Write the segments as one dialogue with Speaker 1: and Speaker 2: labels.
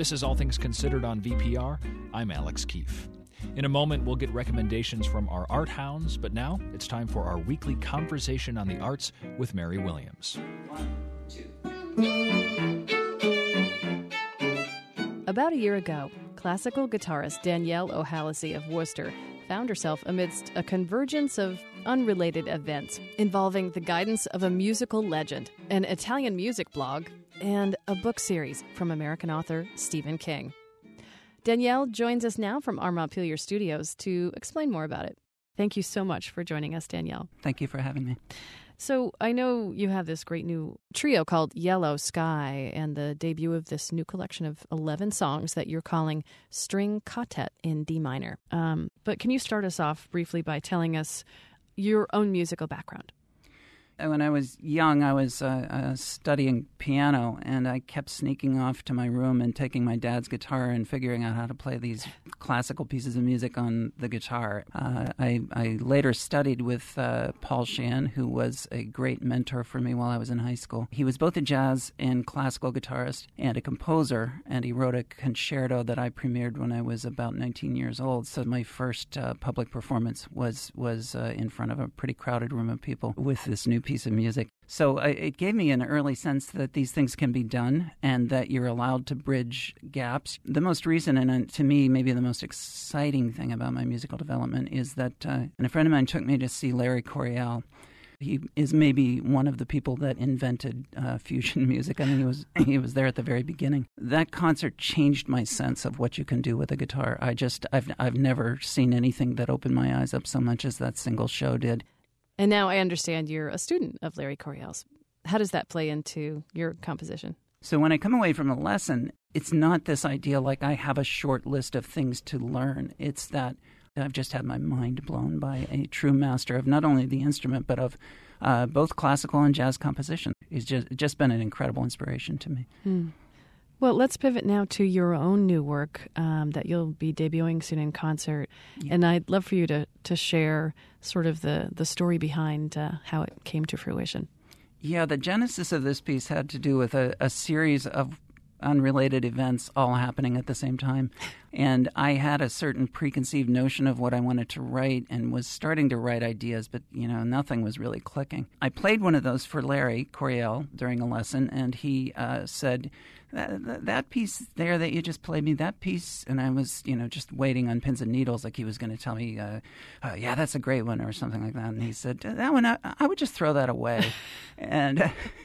Speaker 1: This is All Things Considered on VPR. I'm Alex Keefe. In a moment, we'll get recommendations from our art hounds, but now it's time for our weekly conversation on the arts with Mary Williams.
Speaker 2: 1, 2.
Speaker 3: About a year ago, classical guitarist Danielle O'Hallisey of Worcester found herself amidst a convergence of unrelated events involving the guidance of a musical legend, an Italian music blog, and a book series from American author Stephen King. Danielle joins us now from our Montpelier studios to explain more about it. Thank you so much for joining us, Danielle.
Speaker 4: Thank you for having me.
Speaker 3: So I know you have this great new trio called Yellow Sky and the debut of this new collection of 11 songs that you're calling String Quartet in D minor. But can you start us off briefly by telling us your own musical background?
Speaker 4: When I was young, I was studying piano, and I kept sneaking off to my room and taking my dad's guitar and figuring out how to play these classical pieces of music on the guitar. I later studied with Paul Shan, who was a great mentor for me while I was in high school. He was both a jazz and classical guitarist and a composer, and he wrote a concerto that I premiered when I was about 19 years old. So my first public performance was in front of a pretty crowded room of people with this new piece of music. So it gave me an early sense that these things can be done and that you're allowed to bridge gaps. The most recent and to me maybe the most exciting thing about my musical development is that and a friend of mine took me to see Larry Coryell. He is maybe one of the people that invented fusion music. I mean, he was there at the very beginning. That concert changed my sense of what you can do with a guitar. I've never seen anything that opened my eyes up so much as that single show did.
Speaker 3: And now I understand you're a student of Larry Coryell's. How does that play into your composition?
Speaker 4: So when I come away from a lesson, it's not this idea like I have a short list of things to learn. It's that I've just had my mind blown by a true master of not only the instrument, but of both classical and jazz composition. It's just been an incredible inspiration to me.
Speaker 3: Well, let's pivot now to your own new work that you'll be debuting soon in concert. Yeah. And I'd love for you to share sort of the story behind how it came to fruition.
Speaker 4: Yeah, the genesis of this piece had to do with a series of unrelated events all happening at the same time. And I had a certain preconceived notion of what I wanted to write and was starting to write ideas, but, nothing was really clicking. I played one of those for Larry Coryell during a lesson, and he said, that piece there that you just played me, that piece, and I was, just waiting on pins and needles like he was going to tell me, yeah, that's a great one or something like that. And he said, that one, I would just throw that away. And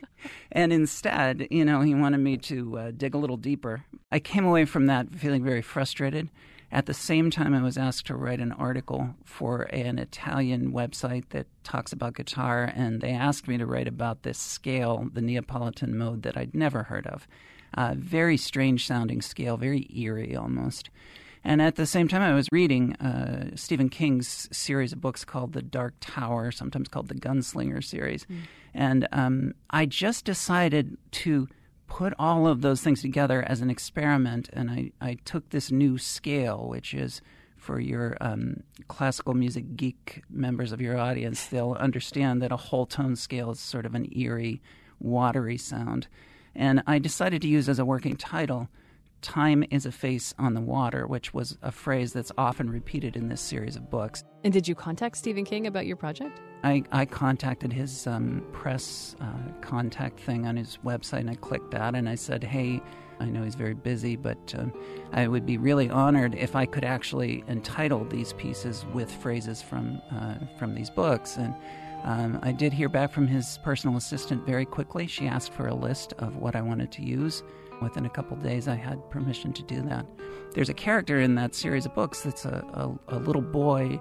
Speaker 4: instead, he wanted me to dig a little deeper. I came away from that feeling very frustrated. At the same time, I was asked to write an article for an Italian website that talks about guitar, and they asked me to write about this scale, the Neapolitan mode, that I'd never heard of. Very strange-sounding scale, very eerie almost. And at the same time, I was reading Stephen King's series of books called The Dark Tower, sometimes called the Gunslinger series. And I just decided to put all of those things together as an experiment, and I took this new scale, which is for your classical music geek members of your audience, they'll understand that a whole tone scale is sort of an eerie, watery sound. And I decided to use as a working title, Time is a Face on the Water, which was a phrase that's often repeated in this series of books.
Speaker 3: And did you contact Stephen King about your project?
Speaker 4: I contacted his press contact thing on his website, and I clicked that, and I said, hey, I know he's very busy, but I would be really honored if I could actually entitle these pieces with phrases from these books. And I did hear back from his personal assistant very quickly. She asked for a list of what I wanted to use. Within a couple days, I had permission to do that. There's a character in that series of books that's a little boy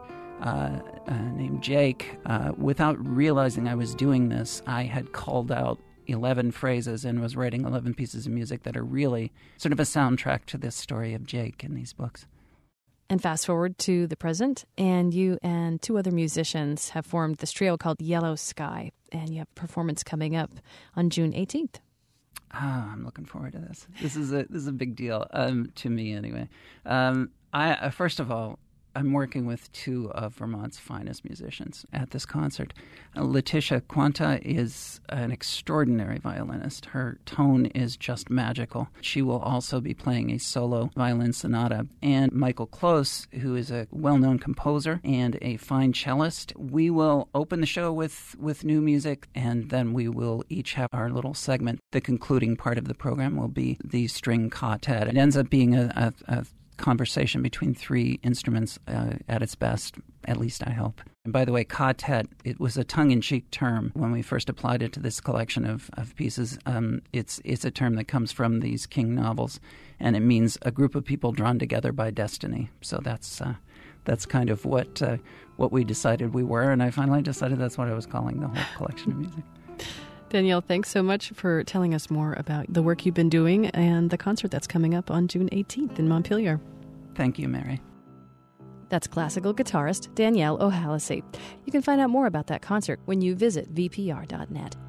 Speaker 4: named Jake. Without realizing I was doing this, I had called out 11 phrases and was writing 11 pieces of music that are really sort of a soundtrack to this story of Jake in these books.
Speaker 3: And fast forward to the present, and you and two other musicians have formed this trio called Yellow Sky, and you have a performance coming up on June 18th.
Speaker 4: I'm looking forward to this. This is a big deal to me, anyway. I first of all, I'm working with two of Vermont's finest musicians at this concert. Letitia Quanta is an extraordinary violinist. Her tone is just magical. She will also be playing a solo violin sonata. And Michael Close, who is a well-known composer and a fine cellist. We will open the show with new music, and then we will each have our little segment. The concluding part of the program will be the string quartet. It ends up being a conversation between three instruments at its best, at least I hope. And by the way, quartet, it was a tongue-in-cheek term when we first applied it to this collection of pieces. It's a term that comes from these King novels, and it means a group of people drawn together by destiny. So that's kind of what we decided we were, and I finally decided that's what I was calling the whole collection of music.
Speaker 3: Danielle, thanks so much for telling us more about the work you've been doing and the concert that's coming up on June 18th in Montpelier.
Speaker 4: Thank you, Mary.
Speaker 3: That's classical guitarist Danielle O'Hallisey. You can find out more about that concert when you visit vpr.net.